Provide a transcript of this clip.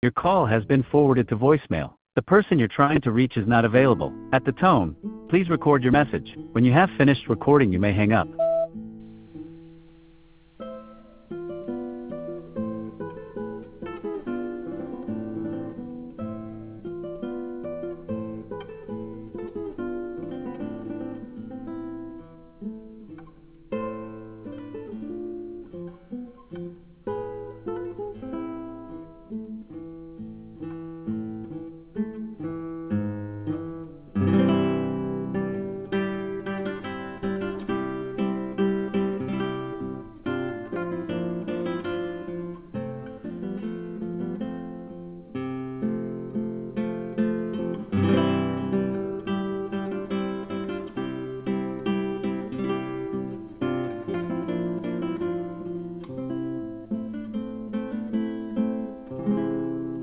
Your call has been forwarded to voicemail. The person you're trying to reach is not available. At the tone, please record your message. When you have finished recording, you may hang up.